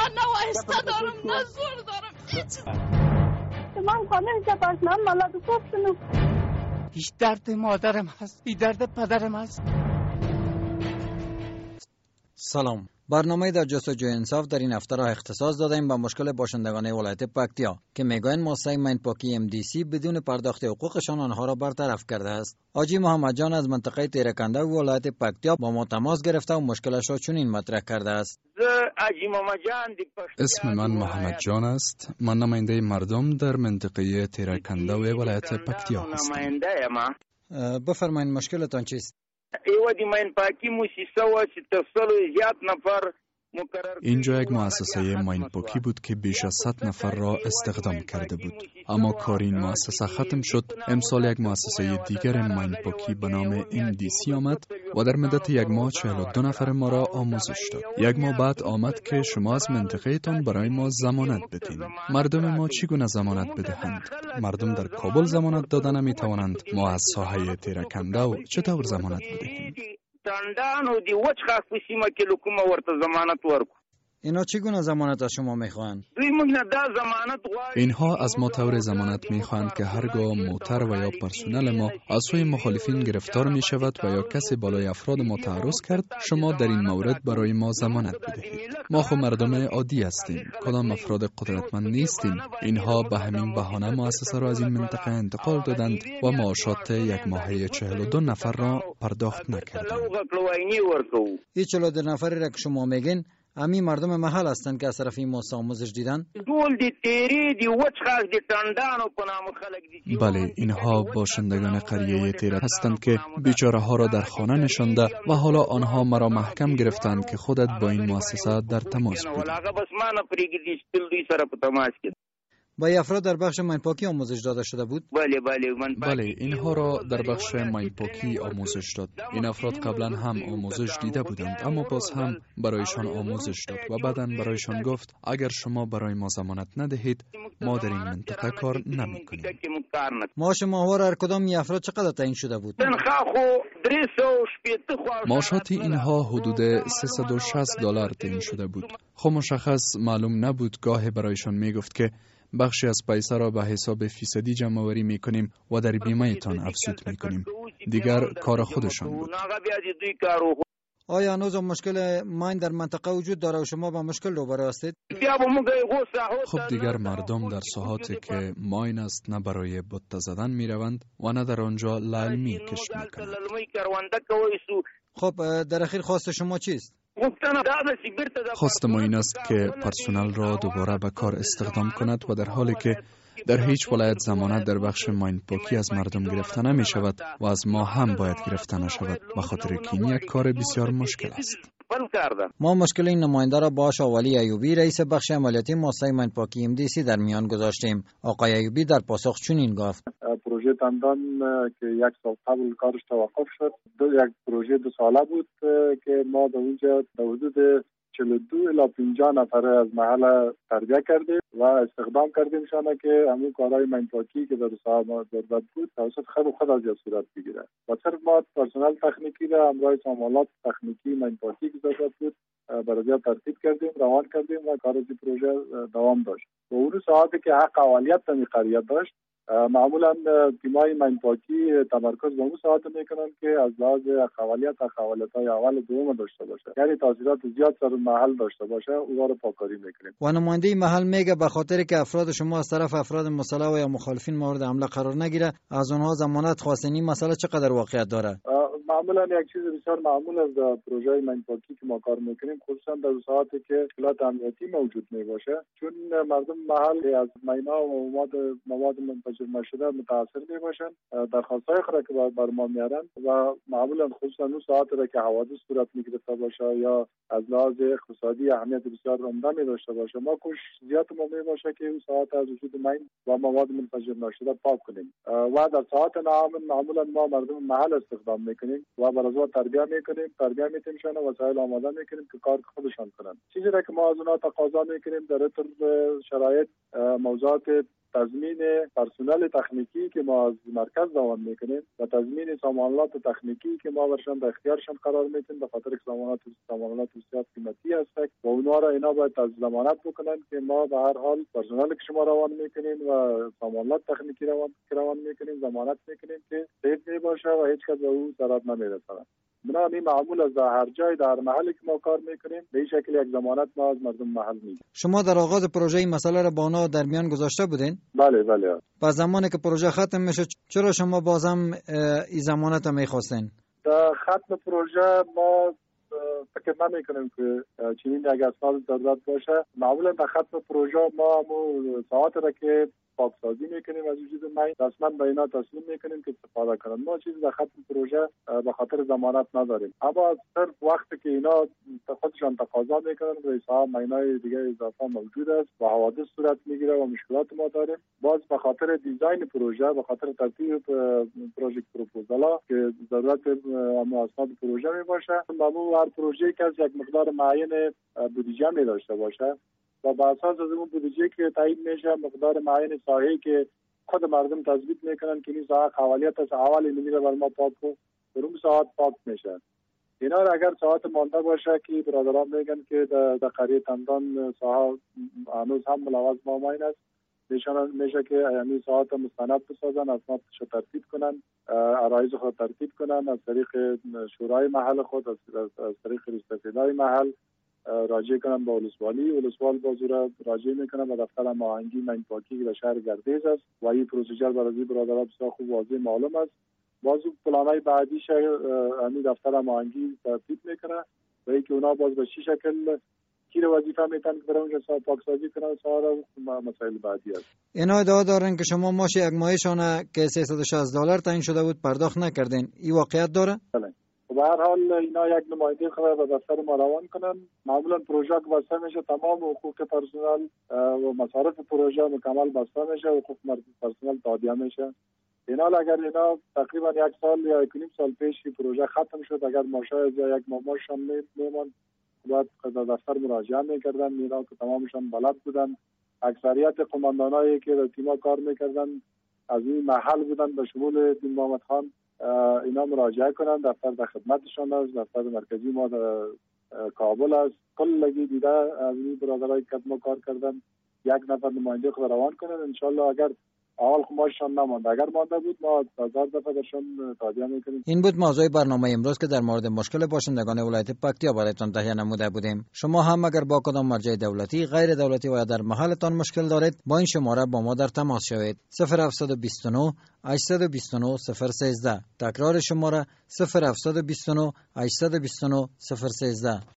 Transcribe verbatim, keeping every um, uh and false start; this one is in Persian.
من نه آهسته دارم نه زور دارم هیچ. من خانه که پاشنام مالا دو پفتنو. هیچ درد مادرم هست، هیچ درد پدرم هست. سلام. برنامه در جستجوی انصاف در این هفته را اختصاص دادیم به مشکل باشندگان ولایت پکتیا که میگویند مؤسسه ماین پاکی ام دی سی بدون پرداخت حقوقشان آنها را برطرف کرده است. حاجی محمد جان از منطقه تیرکنده و ولایت پکتیا با ما تماس گرفته و مشکلش را چنین مطرح کرده است. اسم من محمد جان است. من نماینده مردم در منطقه تیرکنده و ولایت پکتیا هستم. بفرمایید مشکلتان چیست؟ ایوا دی ماین پاکی موسسه و چې تفصیل زیات نفر اینجا یک مؤسسه ماین پاکی بود که بیش از صد نفر را استخدام کرده بود، اما کار این مؤسسه ختم شد. امسال یک مؤسسه دیگر ماین پاکی به نام ام دی سی آمد و در مدت یک ماه چهل و دو نفر ما را آموزش داد. یک ماه بعد آمد که شما از منطقه تان برای ما ضمانت بدین. مردم ما چگونه ضمانت بدهند؟ مردم در کابل ضمانت دادن نمی توانند. ما از ساحه تیرکنده و چطور ضمانت بدهیم؟ تندانو دی وچ خاص سیمه کې لکومه ورته ضمانت ورکو. اینا چگونه ضمانت از شما میخواهند؟ دوی موږ نه دا ضمانت غواړي. اینها از ما طور ضمانت میخواهند که هرگاه موتر و یا پرسنل ما از سوی مخالفین گرفتار می شود و یا کسی بالای افراد ما تعرض کرد، شما در این مورد برای ما ضمانت بدهید. ما خو مردم عادی هستیم، کدام افراد قدرتمند نیستیم. اینها به همین بهانه مؤسسه را از این منطقه انتقال دادند و معاشات یک ماهه چهل و دو نفر را پرداخت نکردند. این چهل و دو نفری را که شما میگین امی مردم محل هستند که از طرف این مؤسسه آموزش دیدن؟ بله، اینها باشندگان قریه تیره هستند که بیچاره ها را در خانه نشانده و حالا آنها مرا محکم گرفتند که خودت با این مؤسسه در تماس بودی. با افراد در بخش ماین پاکی آموزش داده شده بود؟ بله بله من بله، اینها را در بخش ماین پاکی آموزش داد. این افراد قبلا هم آموزش دیده بودند، اما باز هم برایشان آموزش داد و بعداً برایشان گفت اگر شما برای ما ضمانت ندهید ما در این منطقه کار نمی کنیم. معاش ماهوار هر کدام این افراد چقدر تعیین شده بود؟ معاشات اینها حدود سیصد و شصت دلار تعیین شده بود. خب مشخص معلوم نبود. گاهی برایشان می گفت که بخشی از پیسه را به حساب فیصدی جمع آوری میکنیم و در بیمه تان افزود میکنیم. دیگر کار خودشان بود. آیا هنوز مشکل ماین در منطقه وجود داره و شما با مشکل روبرو هستید؟ خب دیگر مردم در ساحاتی که ماین است نه برای بت زدن میروند و نه در آنجا لعلمی کشت میکنند. خب در اخیر خواست شما چیست؟ خواست ما این است که پرسنل را دوباره به کار استخدام کند و در حالی که در هیچ ولایت ضمانت در بخش ماین پاکی از مردم گرفته نمی شود و از ما هم باید گرفته نشود، به خاطر که این یک کار بسیار مشکل است. ما مشکل این نماینده را با آقای ولی ایوبی رئیس بخش عملیاتی مؤسسه ماین پاکی ام دی سی در میان گذاشتیم. آقای ایوبی در پاسخ چنین گفت: پروژه تندان که یک سال قبل کارش توقف شد، دو یک پروژه دو ساله بود که ما به اونجا در حدود چهل و دو الی پنجاه نفر از محل تربیه کردیم و استخدام کردیم شانه که همون کارهای ماین پاکی که در ساحه ما ضرورت بود توسط خود خود از صورت بگیره و صرف ما پرسنل تکنیکی را همراه سامانات تکنیکی ماین پاکی که ضرورت بود برای ترتیب کردیم، روان کردیم و کار از پروژه دوام داشت. و اون ساعتی که حق اولیت در قریه داشت، معمولا تیمای ماین پاکی تمرکز به اون ساعت میکنن که از لحاظ اقوالیت اقوالیت‌های اول دوم داشته باشه، یعنی تاثیرات زیاد سر محل داشته باشه، اونها رو پاکاری میکنیم. و نماینده محل میگه به خاطر که افراد شما از طرف افراد مسلح و یا مخالفین مورد حمله قرار نگیره از اونها ضمانت خواستین. این مسئله چقدر واقعیت داره؟ معمولا یک چیز بسیار معمول از پروژه ماین پاکی که ما کار میکنیم، خصوصا در ساعتی که اطلاعات امنیتی موجود میباشه، چون مردم محل از مینا و مواد مواد منفجر نشده متاثر میباشن، درخواستای خود که بر ما میارن و معمولا خصوصا اون ساعتی را که حوادث صورت میگرفته باشه یا از لحاظ اقتصادی اهمیت بسیار عمده می داشته باشه، ما کوشش زیاد ما میباشه که اون ساعت از وجود ماین و مواد منفجر نشده پاک کنیم و در ساعت نامن معمولا ما مردم محل استخدام میکنیم و بر اساس تربیت میکنیم، تربیت میتیمشان و وسایل آماده میکنیم که کار خودشان کنند. چیزی را که ما از اونها تقاضا میکنیم در اطر شرایط موضوعات تضمین پرسنل تکنیکی که ما از مرکز دوام میکنیم و تضمین سامانات تکنیکی که ما برشان در اختیارشان قرار میدیم، به خاطر که سامانات سامانات بسیار قیمتی هست و اونها را اینا باید از ضمانت بکنن که ما به هر حال پرسنل که شما روان میکنین و سامانات تکنیکی روان روان میکنیم ضمانت میکنیم که سیف می باشه و هیچ کس به او ضرر نمیرسه. بنا این معمول از هر جای در محلی که ما کار میکنیم به این شکل یک ضمانت ما از مردم محل میگیریم. شما در آغاز پروژه این مسئله را با آنها در میان گذاشته بودین؟ بله بله. با زمانی که پروژه ختم میشه چرا شما بازم این ضمانت را میخواستین؟ در ختم پروژه ما فکر نمیکنیم که چنین یک اسناد ضرورت باشه. معمولا در ختم پروژه ما همون ساعت را که پاکسازی میکنیم از وجود ماین رسما به اینا تسلیم میکنیم که استفاده کنند. ما چیزی در ختم پروژه به خاطر ضمانت نداریم، اما صرف وقتی که اینا خودشان تقاضا میکنن و ایسا ماینای دیگه اضافه موجود است و حوادث صورت میگیره و مشکلات ما داریم، باز به خاطر دیزاین پروژه، به خاطر ترتیب پروژه پروپوزالا که ضرورت اما اسناد پروژه میباشه، معمول هر پروژه که از یک مقدار معین بودجه می داشته باشه و با اساس از اون بودجه که تعیین میشه مقدار معین ساحه‌ای که خود مردم تثبیت میکنن که این ساحه قوالیت از اول نمیره بر ما پاک کو در اون ساعت پاک میشه. اینا اگر ساعت مانده باشه که برادران میگن که در قریه تندان ساحه هنوز هم ملوث با ماین است، نشان میشه که یعنی ساعت مستند بسازن، اسنادش ترتیب کنن، عرایض خود ترتیب کنن از طریق شورای محل خود، از طریق رئیس محل راجع کنن با ولسوالی، ولسوال بازور راجع میکنن به دفتر ماهنگی ماین پاکی در شهر گردیز است و این پروسیجر برای برادران بسیار خوب واضح معلوم است. باز پلانای بعدی شهر همین دفتر ماهنگی ترتیب میکنه و اینکه اونا باز به چه شکل کی رو وظیفه میتن که برای اونجا پاکسازی کنن سوال مسائل بعدی است. اینا ادعا دارن که شما ماش یک ماهشان که سیصد و شصت دلار تعیین شده بود پرداخت نکردین، این واقعیت داره؟ بله. به هر حال اینا یک نماینده خبر به دفتر ما روان کنن. معمولا پروژه که بسته میشه تمام حقوق پرسنل و مصارف پروژه مکمل بسته میشه، حقوق پرسنل تادیه میشه. اینا اگر اینا تقریبا یک سال یا یک نیم سال پیش پروژه ختم شد، اگر ماشای یا یک ماماشان میمون باید در دفتر مراجعه میکردن. اینا که تمامشان بلد بودن، اکثریت قماندانایی که در تیما کار میکردن از این محل بودن به شمول دین محمد خان، اینا مراجعه کنن. دفتر در خدمتشان است، دفتر مرکزی ما در کابل است. کلگی دیده از این برادرای که ما کار کردن یک نفر نماینده خود روان کنن. انشالله اگر اول خماششان نمانده، اگر مانده بود ما هزار دفعه درشان تادیه میکنیم. این بود موضوع برنامه امروز که در مورد مشکل باشندگان ولایت پکتیا برایتان تهیه نموده بودیم. شما هم اگر با کدام مرجع دولتی، غیر دولتی و یا در محلتان مشکل دارید با این شماره با ما در تماس شوید. صفر هفت دو نه هشت دو نه صفر یک سه. تکرار شماره صفر هفت دو نه هشت دو نه صفر یک سه.